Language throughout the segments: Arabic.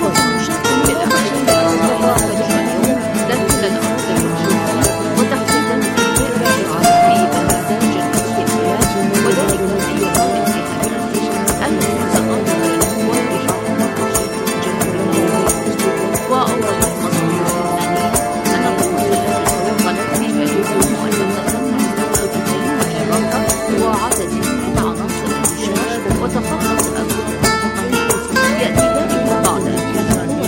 في الاعتداء على اليوم داخل الأراضي المحتلة وتحديدا في بئر شعاع في بلدان جنوب البلاد، وذلك في يوم انتهاكات المتظاهرين والدفاع عن الجمهورية. وأوضحت مصادر لبنانية أن القوات التي توغلت في جنوب مؤسسة مستوى بكلمة الرابطة وعدد من عناصر الجيش وتخطت أبواب القطاع يأتي ذلك بعد أن كان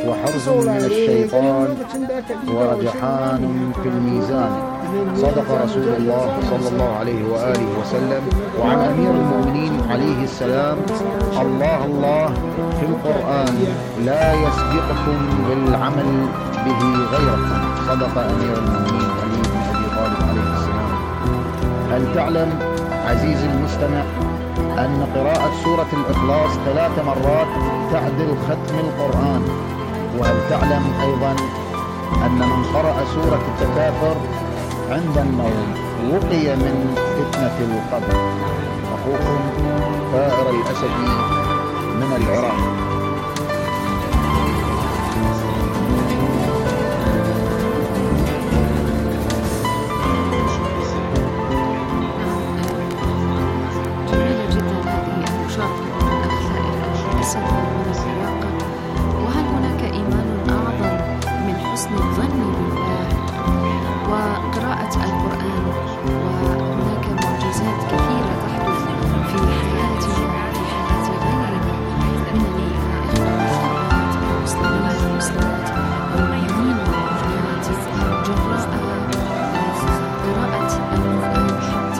وحرز من الشيطان ورجحان في الميزان. صدق رسول الله صلى الله عليه وآله وسلم. وعن أمير المؤمنين عليه السلام: الله الله في القرآن لا يسبقكم بالعمل به غيركم. صدق أمير المؤمنين علي بن أبي طالب عليه السلام. هل تعلم عزيزي المستمع أن قراءة سورة الإخلاص 3 مرات تعدل ختم القرآن؟ وهل تعلم أيضا أن من قرأ سورة التكاثر عند النوم وقي من فتنة القبر؟ أخوكم فائر الأسدي من العراق. وهل هناك إيمان أعظم من حسن الظن بالله وقراءة القرآن؟ وهناك معجزات كثيرة تحدث في حياتنا وفي حياة غيرنا من الإخوة المسلمين والمسلمات والمؤمنين والمؤمنات جراء قراءة القرآن، حتى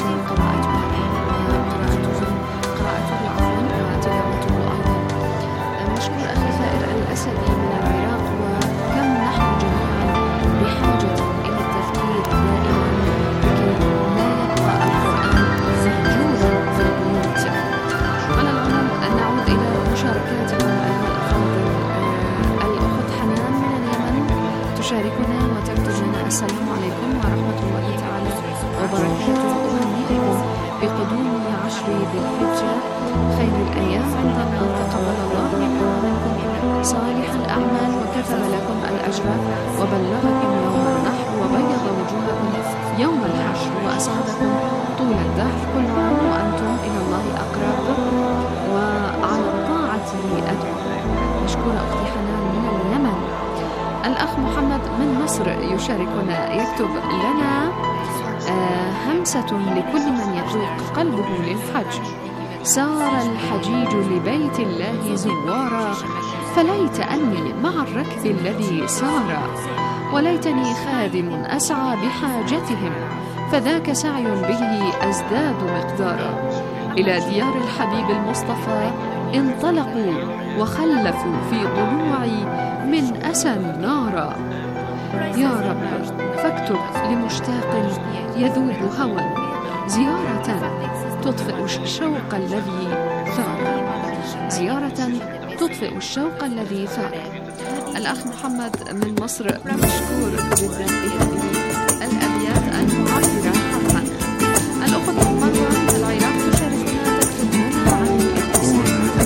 قراءته أيضا. مشكور أخي فائر الأسدي من العراق. وكم نحن جميعا بحاجة إلى التفكير دائما لكي لا يبقى القرآن مهجورا في البيوت. على العموم نعود إلى مشاركاتكم أيها الأفاضل. الأخت حنان من اليمن تشاركنا وتكتب لنا: السلام عليكم ورحمة الله تعالى وبركاته. أهنئكم بقدوم 10 ذي الحجة، خير الأيام عند الله. تقبل الله منا ومنكم صالح الأعمال وكتب لكم الأجر وبلغكم يوم النحر وبيض وجوهكم يوم الحشر وأسعدكم طول الدهر. كل عام وأنتم إلى الله أقرب وعلى الطاعة أدعو. مشكورة أختي حنان من اليمن. الأخ محمد من مصر يشاركنا، يكتب لنا: همسة لكل من يتوق قلبه للحج. سار الحجيج لبيت الله زوارا، فليت أني مع الركب الذي سار، وليتني خادم أسعى بحاجتهم، فذاك سعي به أزداد مقدارا. إلى ديار الحبيب المصطفى انطلقوا وخلفوا في ضلوعي من أسى نارا. يا رب فاكتب لمشتاق يذوب هوى زيارة تطفئ الشوق الذي ثار. زيارة تطفئ الشوق الذي ثار. الأخ محمد من مصر مشكور جدا بهذه الأبيات المعبرة حقا. الأخت مروة من العراق تشاركنا، تكتب لنا عن الابتسام.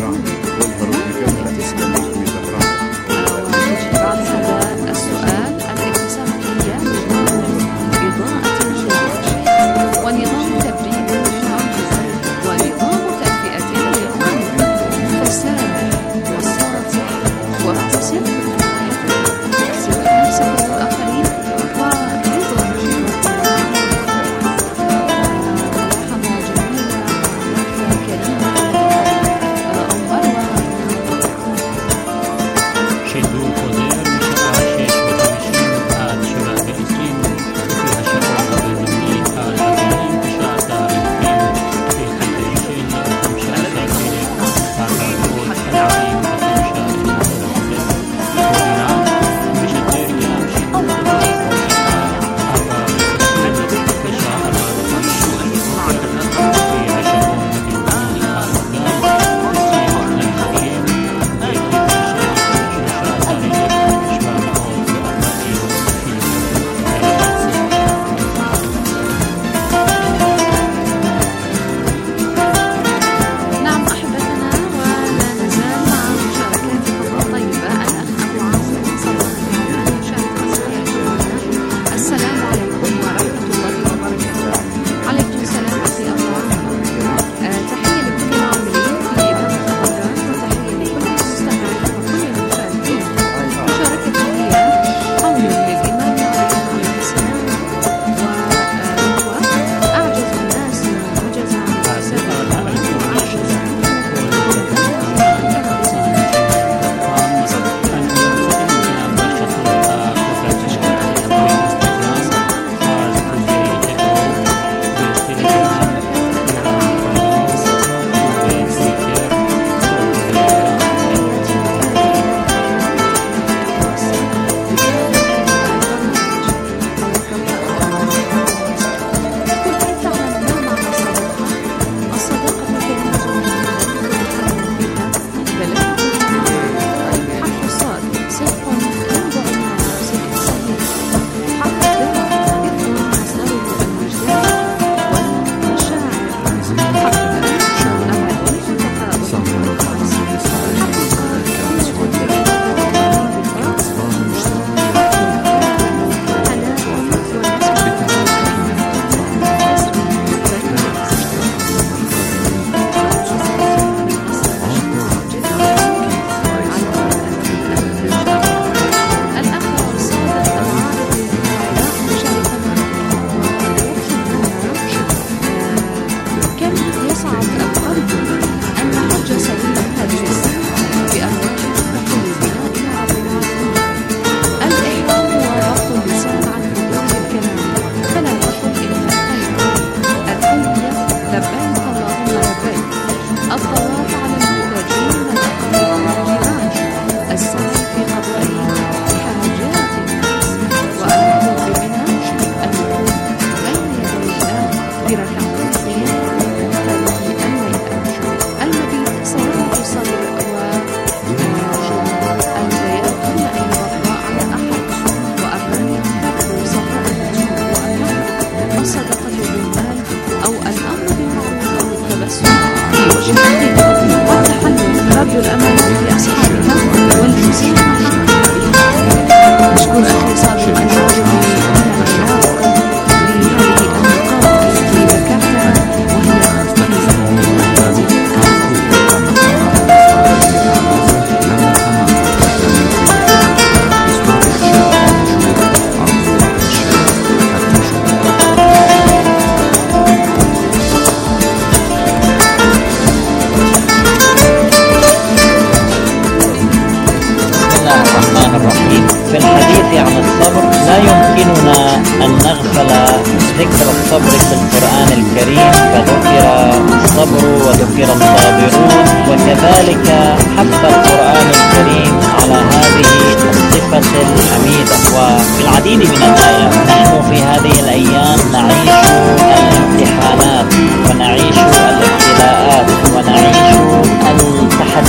بعد هذا السؤال: الابتسام هي إضاءة الوجه ونظام تبريد الوجه ونظام تدفئة الوجه، فساد والصادق وابتسم احسن نفسك والآخرين ورضا.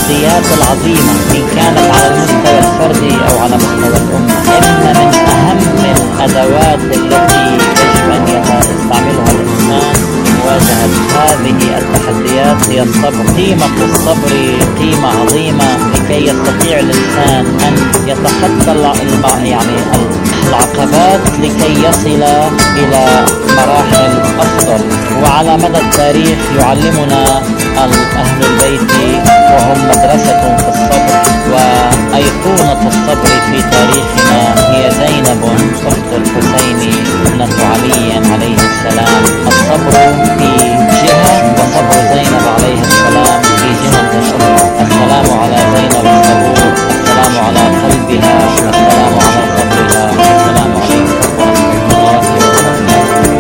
التحديات العظيمة إن كانت على المستوى الفردي أو على مستوى الأمة. إن من أهم الأدوات التي يجب أن يستعملها الإنسان لمواجهة هذه التحديات هي الصبر. قيمة الصبر قيمة عظيمة لكي يستطيع الإنسان أن يتخطى العقبات لكي يصل إلى مراحل أفضل. وعلى مدى التاريخ يعلمنا أهل البيت وهم مدرسة في الصبر، وأيقونة الصبر في تاريخنا هي زينب أخت الحسين ابنة علي عليه السلام. الصبر في جهة وصبر زينب عليه السلام في جهة أخرى. السلام على زينب الصبور، السلام على قلبها، السلام على صبرها، السلام عليكم ورحمة الله وبركاته.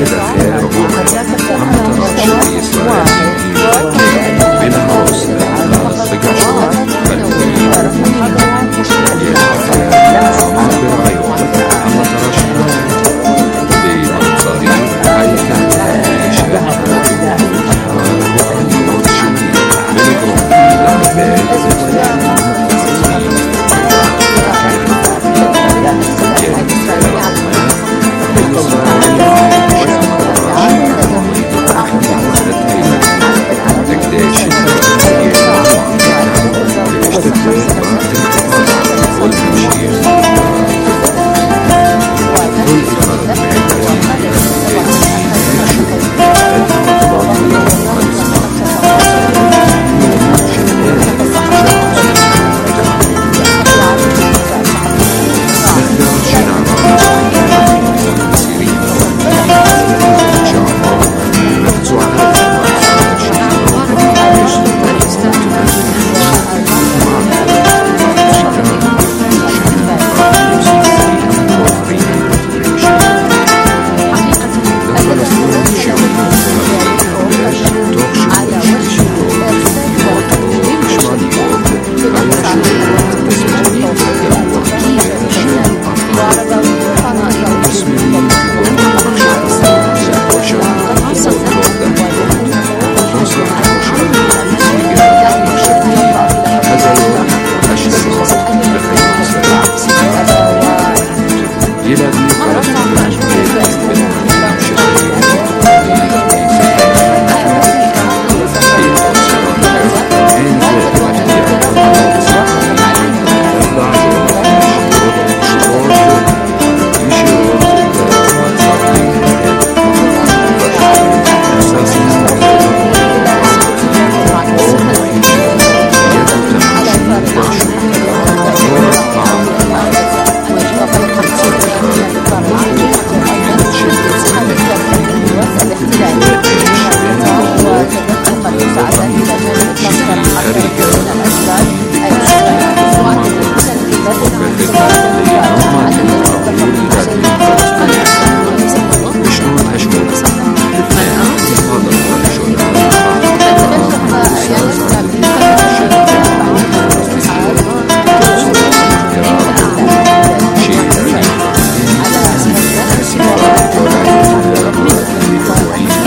كده خير عمر عم ترى شوي إسرائيل بلا هوس بقى شوي Thank you.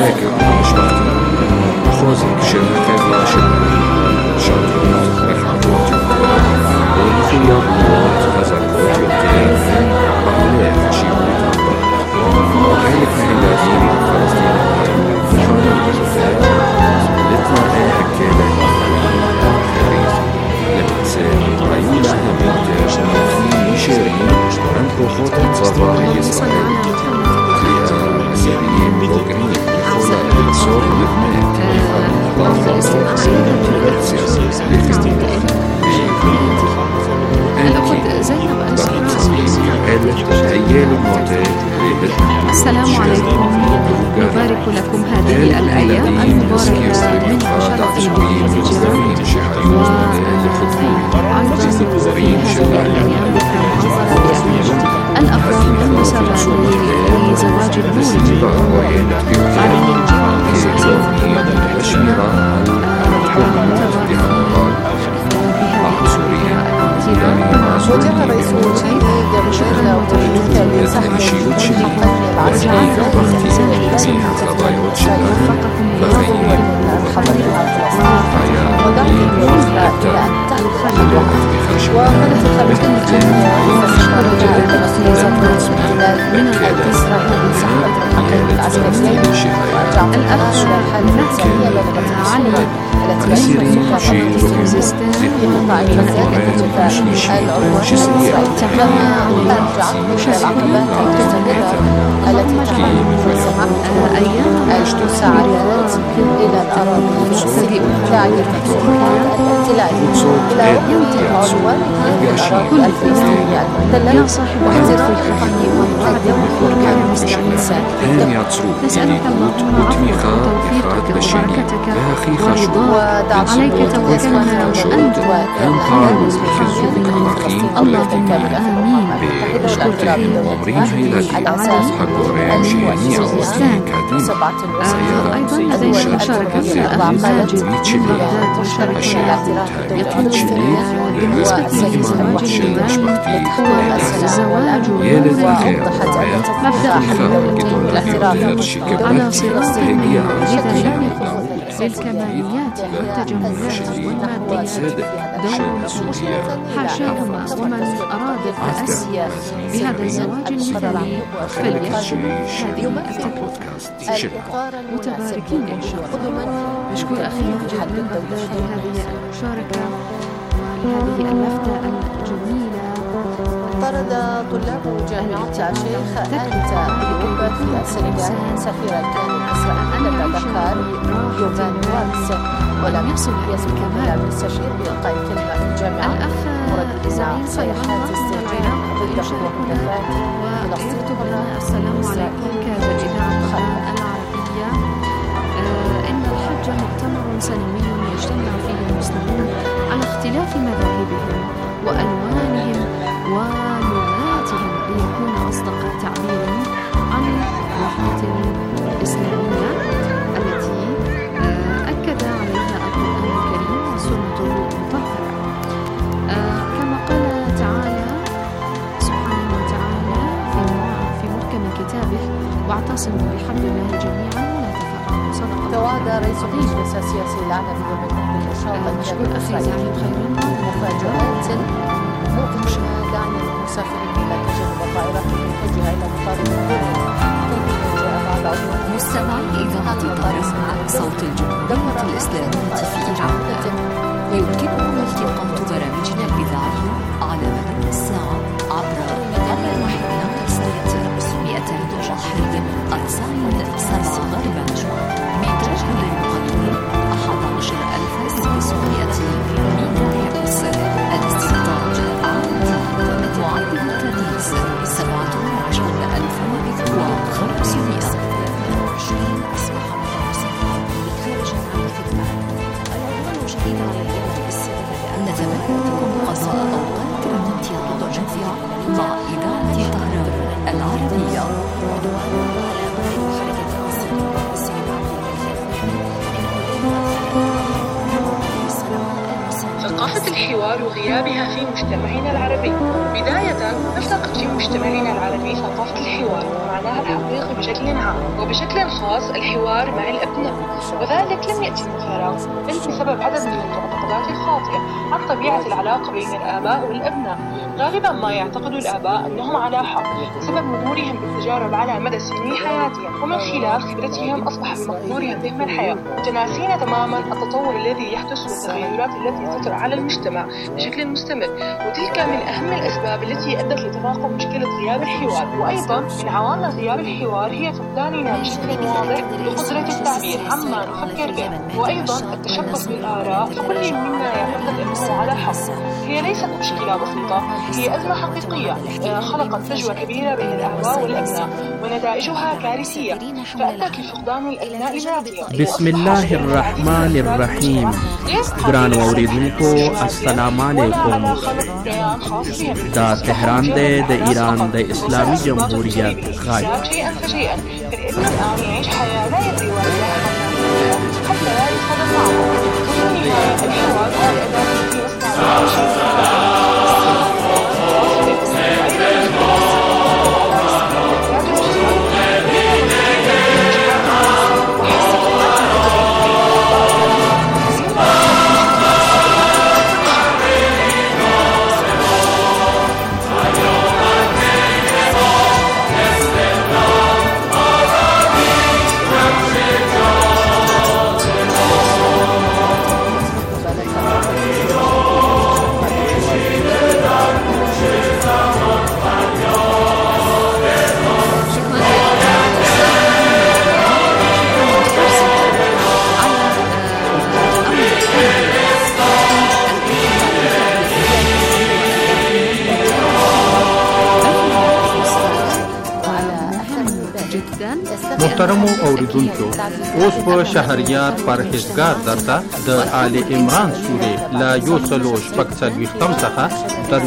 ذاكر مشبختي خوزك شبكة وشبكي شرطات رفعتوت والخيارات غزرتوت يمكن بعضها خشيبوت وحيلك مهلاتي فلسطين شرطة الزفاف لطلع حكالة خريف لمحسان عيون أهمية شمالي شيرين عند بخوت صغار إسرائيل سيرين بوغرين خلال صور لبنات السلام عليكم، نبارك لكم هذه الأيام المباركة من عشرة الهجرة الأفراح المناسبة لزواج النور وجاء رئيس الوزراء جابرييل وتركيا لسحب المساعدات إلى الأراضي داعية إلى ينتهي عنوان الأراضي الفلسطينية المحتلة واحترام حقوق ومقدم الحركة المستقلة. نسألك اللهم عفوك وتوفيقك وبركتك ورضاك، عليك توكلنا وأنت اللهم آمين. أشكرك أيضا لدينا مشاركة في الأخ ماجد من بغداد مشاركة يقول بالنسبة للزواج مبدأ على صراط إذا لم يكن للكماليات والتجملات والماديات دور حاشاهما، ومن أراد التأسي بهذا الزواج المثالي فليشهد هذه التجربة متباركين إن شاء الله. مشكور أخي ماجد من بغداد لهذه المشاركة لهذه اللفتة الجميلة. طرد طلاب جامعة الشيخ آنتا أيوب في السنغال سفير الكيان الإسرائيلي لدى دكار يوفان وارس، ولم يصل يسمى كمال المستشير بإلقاء كلمة في الجامعة. الأخ إسماعيل صيحان استرجاع ضد ومكافآت ويكتب لنا السلام عليكم كادر الإذاعة العربية. إن الحج مؤتمر سنوي يجتمع فيه المسلمون على اختلاف مذاهبهم وألوانهم ولغاتهم ليكون أصدق تعبير عن الوحدة الإسلامية التي أكد عليها القرآن الكريم والسنة المطهرة. كما قال تعالى سبحانه وتعالى في محكم كتابه: واعتصموا بحبل الله جميعا ولا تفرقوا. صدق. توعد رئيس المجلس السياسي العالمي بالنهضة بالإشارة مفاجآت مؤلمة دعم المسافرين لا تجد الطائرات المتجهة إلى مطار مستمعي إذاعة طريق صوت الجمهورية الإسلامية في إيران، يمكنكم التقاط برامجنا الإذاعية على مدار الساعة عبر رقم واحد رسالة 201 أرسال 7 غربا من تجهل المقدم 11600 ميجاهرتز. الاستطاعة عادي معدل التدريس 17500 أصبح متوسطا خارج عن الخدمة. العنوان جديد على اليوم بالسابع. نتمنى لكم قضاء أوقات ممتعة ونافعة مع إذاعة طهران العربية. ثقافة الحوار غيابها في مجتمعنا العربي. بداية نفتقد في مجتمعنا العربي ثقافة الحوار ومعناها الحقيقي بشكل عام، وبشكل خاص الحوار مع الأبناء، وذلك لم يأتي من فراغ بل بسبب عدد من المعتقدات الخاطئة عن طبيعة العلاقة بين الآباء والأبناء. غالبا ما يعتقد الآباء أنهم على حق بسبب مرورهم بالتجارب على مدى سنين حياتهم، ومن خلال خبرتهم أصبح بمقدورهم فهم الحياة، متناسين تماما التطور الذي يحدث والتغيرات التي تطرأ على المجتمع بشكل مستمر، وتلك من أهم الأسباب التي أدت لتفاقم مشكلة غياب الحوار. وأيضا من عوامل غياب الحوار هي فقداننا بشكل واضح لقدرة التعبير عما نفكر به، وأيضا التشبث بالآراء، فكل منا يعتقد أنه على حق. هي ليست مشكلة بسيطة، هي أزمة حقيقية خلقت فجوة كبيرة بين الآباء والأبناء ونتائجها كارثية، فأدت لفقدان الأبناء ذاتهم. بسم الله الرحمن الرحيم. ګران اوریدونکو السلام علیکم. دا تهران دی د ایران د اسلامي جمهوریت غږ. شيئا فشيئا فالابن الآن يعيش حياة لا يدري والداه حتى لا يتخذ معه. وفي النهاية الحوار هو الأداة التي نستعملها محترمو اوریدونکو، اوس په شهریار پرهیزګار درته د آل عمران سورې له 140 څخه تر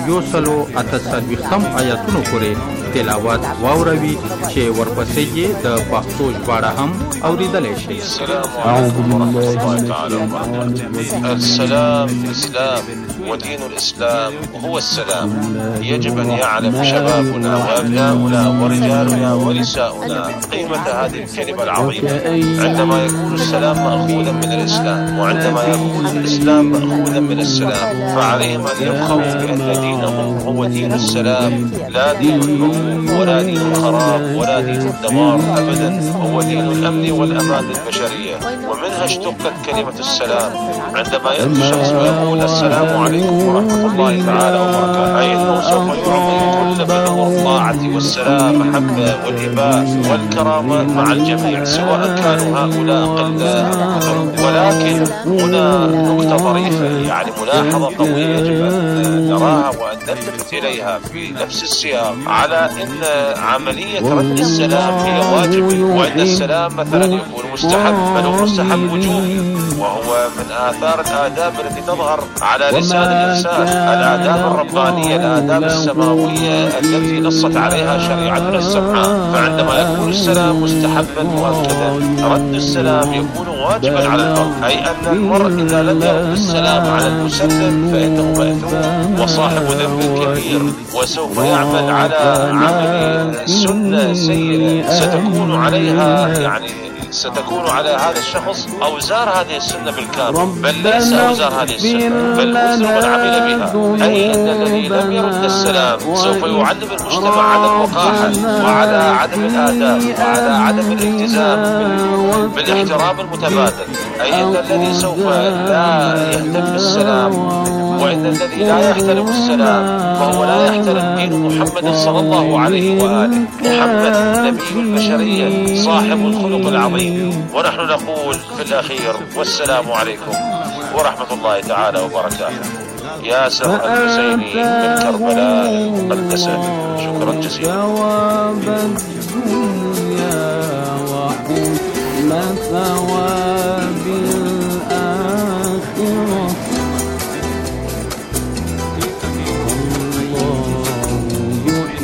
148 آیاتونو پورې تلاوت واوروي چې ورپسې یې د پښتو ژباړه هم اوریدلی شي. أعوذ بالله تعالى وبركاته. السلام إسلام، ودين الإسلام هو السلام. يجب أن يعلم شبابنا وأبناؤنا ورجالنا ونساؤنا قيمة هذه الكلمة العظيمة. عندما يكون السلام مأخوذا من الإسلام، وعندما يكون الإسلام مأخوذا من السلام، فعليهم أن يفخروا بأن دينهم هو دين السلام، لا دين العنف ولا دين الخراب ولا دين الدمار أبدا، هو دين الأمن والأمان للبشرية. ومنها اشتقت كلمة السلام. عندما يأتي الشخص ويقول السلام عليكم ورحمة الله تعالى وبركاته، أي أنه سوف يعطي كل من هو الطاعة والسلام محبة والإباء والكرامة مع الجميع، سواء كانوا هؤلاء أقل. ولكن هنا نقطة ظريفة، يعني ملاحظة قوية يجب أن نراها وأن نلتفت إليها في نفس السياق، على أن عملية رد السلام هي واجب، وأن السلام مثلا يكون مستحب، بل هو مستحب وجوبي، وهو من آثار الآداب التي تظهر على لسان الإنسان، الآداب الربانية، الآداب السماوية التي نصت عليها شريعتنا السمحة. فعندما يكون السلام مستحبا مؤكدا، رد السلام يكون واجبا على المرء، أي أن المرء إذا لم يرد السلام على المسلم فإنه مأثوم وصاحب ذنب كبير، وسوف يعمل على عمل سنة سيئة ستكون على هذا الشخص أوزار هذه السنة بالكامل، بل ليس أوزار هذه السنة، بل وزر من عمل بها. أي أن الذي لم يرد السلام سوف يعلم المجتمع على الوقاحة وعلى عدم الآداب وعلى عدم الالتزام بالاحترام المتبادل. أي أن الذي سوف لا يهتم بالسلام، وإن الذي لا يحترم السلام فهو لا يحترم دين محمد صلى الله عليه وآله. محمد نبي البشرية صاحب الخلق العظيم، ونحن نقول في الأخير والسلام عليكم ورحمة الله تعالى وبركاته. ياسر الحسيني من كربلاء المقدسة. شكرا جزيلا.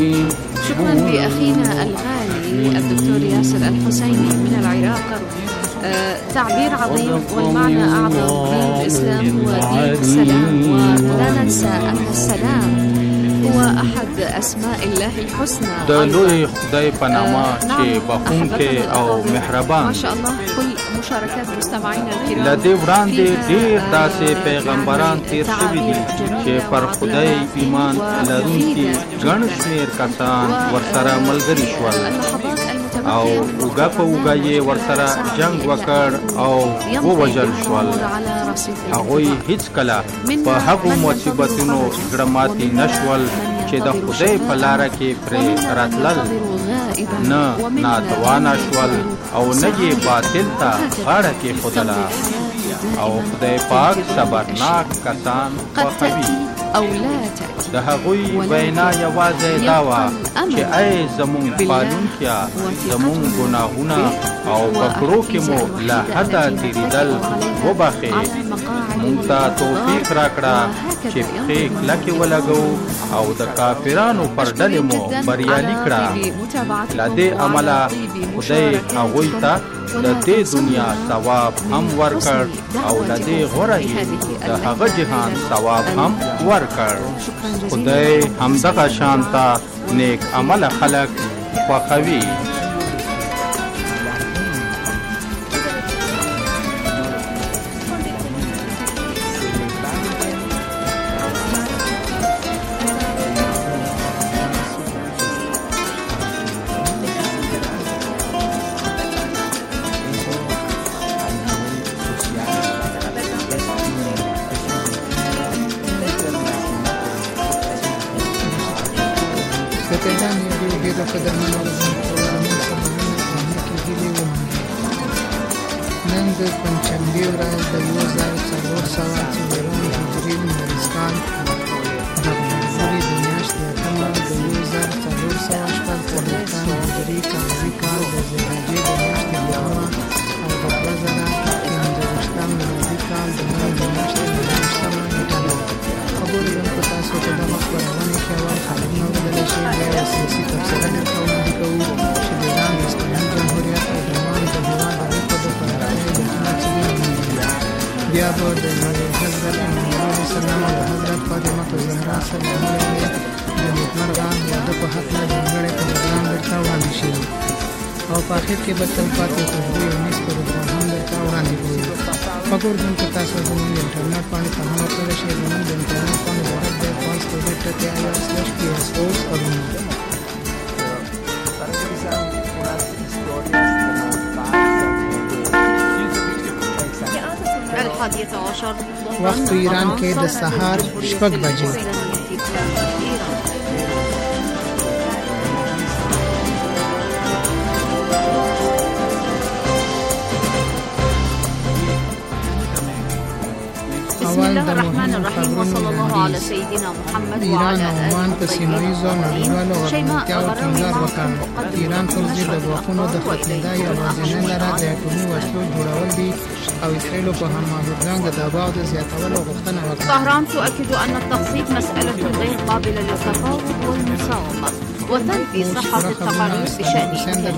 شكرا لأخينا الغالي الدكتور ياسر الحسيني من العراق. تعبير عظيم والمعنى أعظم. دين الإسلام هو دين السلام، ولا ننسى أن السلام هو أحد أسماء الله الحسنى. د لوی خدای په نامه چې بخښونکی او مهربان. ما شاء الله كل مشاركات مستمعينا الكرام. له دې وړاندې ډېر داسې پیغمبران تیر شوي دي چې پر خدای ایمان لرونکي ګڼ شمېر کسان ورسره ملګري شول او اوږه په اوږه یې ورسره جنګ وکړ او ووژل شول. هغوی هیڅکله په هغو مصیبتونو زړه ماتي نه شول چې د خدای په لاره کې پرې راتلل، نه ناتوانه شول او نه یې باطل ته غاړه کېښودله. او خدای پاک صبرناک کسان خوښوي. د هغوی وینا یوازې دا وه چې ای زمونږ پالونکیه، زمونږ ګناهونه او په کړو کې مو له حده تېرېدل وبخې، مونږ ته توفیق راکړه چې پښې کلکې ولګو او د کافرانو پر ډلې مو بریالي کړه. له دې امله خدای هغوی ته د دې دنیا ثواب هم ورکړ او له دې غوره د هغه جهان ثواب هم ورکړ. خدای همدغه شان ته نیک عمله خلک خوښوي. نن د پنجشنبې ورځ د 1404 هجري مریضکال د غنمري د میاشتې اتمه د 1404 هجري قمري کال د ذوالحجې د میاشتې دوهمه او د 2015 میلادي کال د مې د میاشتې 28مه نیټه ده. خبرو زم په تاسو ته دغه خپرونې کې اول خبرونه ولیدلی شئ، بیا یې سیاسي تبصره درته وړاندې کوو چې د ایران د اسلامي جمهوریت او د ایران د هېواد اړیکو د پراختیا علتونه څه دي. بیا به د حضرت محمد علیه السلام او د حضرت فاطمه الزهرا سلام علیها د نیکمرغه واده په هکله ځانګړی پروګرام درته وړاندې شي او په اخر کې به تلپاتې خوشبویه نیز پروګرام هم درته وړاندې کوو. فکر کوم چې تاسو زموږ د انټرنیټ باندې ته هم ورکولی شئ. زموږ د انټرنیټ باندې عبارت دی pons.ir/psos. وخت په ایران کې د سهار 6 بجې. بسم الله الرحمن الرحیم وصلی الله علی سیدنا محمد ایران او عمان په سیمه‌ییزو نړیوالو غربتیاوو ټینګار وکړ. ایران پر ضد د ګواښونو د ختمېدا یوازینۍ لاره د اټومي وسلو جوړول دي او اسرائیل په هماهنګ د دباو د زیاتولو غوښتنه وکړه. طهران تؤكد أن التقسيم مسألة غير قابلة للتفاوض والمساومة وتنفي صحة التقارير بشأن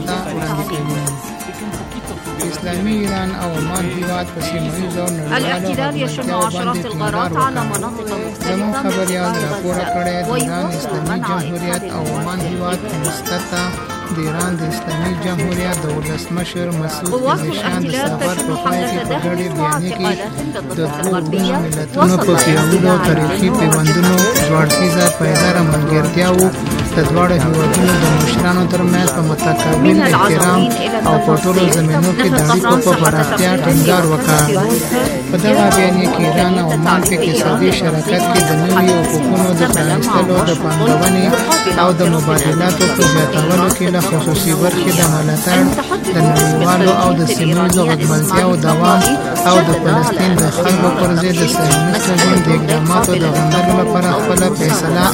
اسلامي ایران او عمان هیواد په سیمه‌ییزو الاعتدال يشن عشرات الغارات على مناطق زموږ مختلفة خبریال راپور کړی د ایران اسلامي جمهوریت او عمان هیواد په مستطا د ایران د اسلامي جمهوریت د ولسمشر مسعود پزشکیان د سفر په پای کې په ګډې بیانیه کې د دوه ملتونو په پیاوړو تاریخي پیوندونو ځوړتیزه پایداره ملګرتیاوو د دواړو هیوادونو د مشرانو ترمنځ په متقابل احترام او په ټولو زمینو کې د اړیکو په پراختیا ټینګار وکړ. په دغه بیانیه کې ایران او عمان په اقتصادي شراکت کې د نویو حقوقونو د پرانیستلو د پانګونې او د مبادلاتو په زیاتولو کې له خصوصي برخې د ملاتړ د نړیوالو او د سیمه‌ییزو غږملتیاو دوام او د فلسطین د خلکو پر ضد د صهیونیست رژیم د اقداماتو د غندلو لپاره خپله فیصله